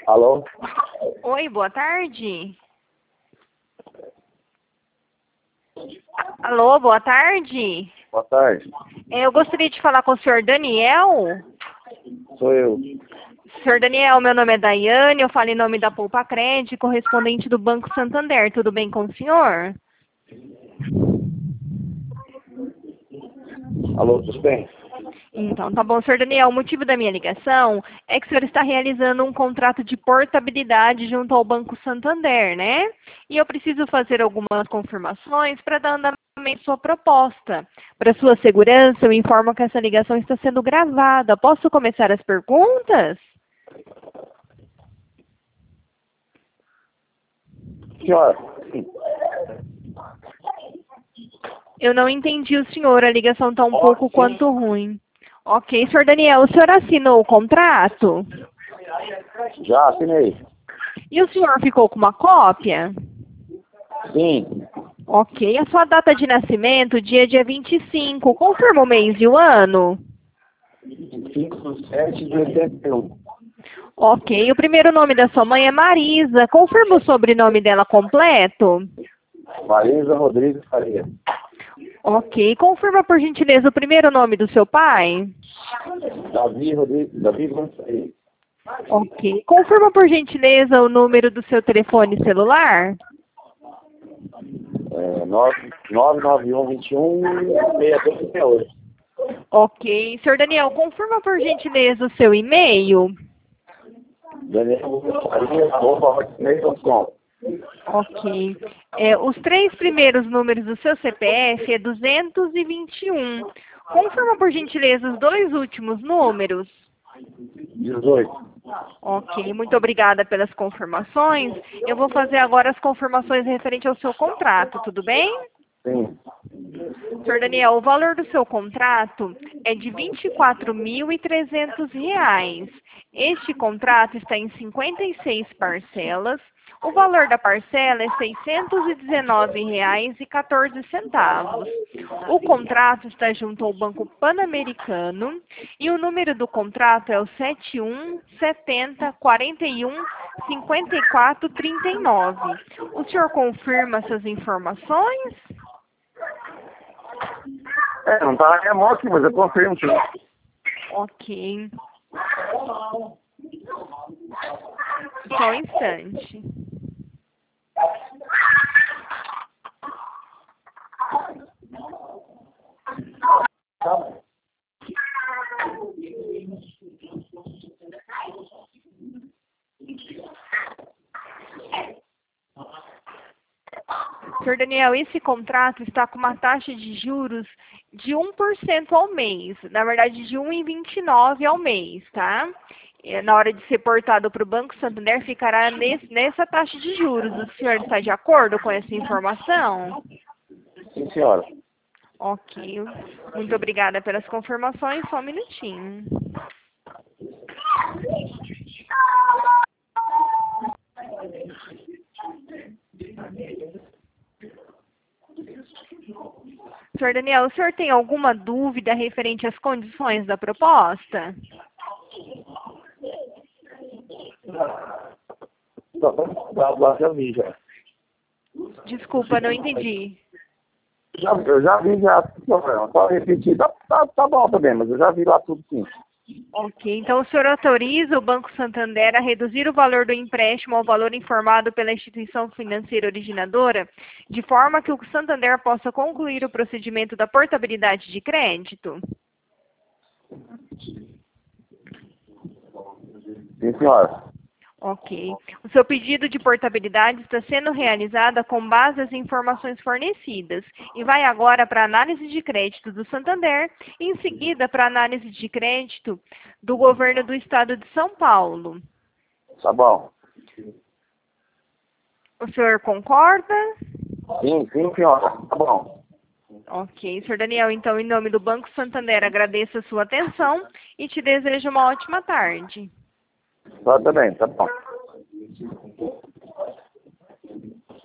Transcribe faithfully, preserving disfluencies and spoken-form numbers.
Alô? Oi, boa tarde. Alô, boa tarde. Boa tarde. É, Eu gostaria de falar com o senhor Daniel. Sou eu. Senhor Daniel, meu nome é Daiane, eu falo em nome da Poupa Cred, correspondente do Banco Santander. Tudo bem com o senhor? Alô, tudo bem? Então, tá bom, senhor Daniel. O motivo da minha ligação é que o senhor está realizando um contrato de portabilidade junto ao Banco Santander, né? E eu preciso fazer algumas confirmações para dar andamento à sua proposta. Para sua segurança, eu informo que essa ligação está sendo gravada. Posso começar as perguntas? Senhora, sim. Eu não entendi o senhor, a ligação está um Ó, pouco sim. quanto ruim. Ok, senhor Daniel, o senhor assinou o contrato? Já assinei. E o senhor ficou com uma cópia? Sim. Ok, a sua data de nascimento, dia dia vinte e cinco, confirma o mês e o ano? cinco do sete de oitenta e um. Ok, o primeiro nome da sua mãe é Marisa, confirma o sobrenome dela completo? Marisa Rodrigues Faria. Ok, confirma por gentileza o primeiro nome do seu pai? Davi Rodrigues. Davi Gonçalves. Ok, confirma por gentileza o número do seu telefone celular? É, nove nove um vinte e um seis dois sete oito. Ok, senhor Daniel, confirma por gentileza o seu e-mail? Daniel Faria, arroba hotmail ponto com. Ok. É, os três primeiros números do seu C P F é duzentos e vinte e um. Confirma, por gentileza, os dois últimos números? dezoito. Ok, muito obrigada pelas confirmações. Eu vou fazer agora as confirmações referente ao seu contrato, tudo bem? Sim. senhor Daniel, o valor do seu contrato é de vinte e quatro mil e trezentos reais. Este contrato está em cinquenta e seis parcelas. O valor da parcela é seiscentos e dezenove reais e quatorze centavos. O contrato está junto ao Banco Pan-Americano e o número do contrato é o sete um setenta quarenta e um cinquenta e quatro trinta e nove. O senhor confirma essas informações? É, não tá na minha mão aqui, mas eu confirmo, sim. Ok. Só um instante. senhor Daniel, esse contrato está com uma taxa de juros de um por cento ao mês. Na verdade, de um vírgula vinte e nove por cento ao mês, tá? E na hora de ser portado para o Banco Santander, ficará nesse, nessa taxa de juros. O senhor está de acordo com essa informação? Sim, senhora. Ok. Muito obrigada pelas confirmações. Só um minutinho. senhor Daniel, o senhor tem alguma dúvida referente às condições da proposta? Tá bom, tá, lá já vi já. Desculpa, não entendi. Já, eu já vi já, não, só repetir, tá, tá, tá bom também, mas eu já vi lá tudo sim. Ok, então o senhor autoriza o Banco Santander a reduzir o valor do empréstimo ao valor informado pela instituição financeira originadora, de forma que o Santander possa concluir o procedimento da portabilidade de crédito? Sim, senhora. Ok. O seu pedido de portabilidade está sendo realizado com base nas informações fornecidas e vai agora para a análise de crédito do Santander e em seguida para a análise de crédito do governo do estado de São Paulo. Tá bom. O senhor concorda? Sim, sim, senhora. Tá bom. Ok. senhor Daniel, então, em nome do Banco Santander, agradeço a sua atenção e te desejo uma ótima tarde. Tá também, tá bom.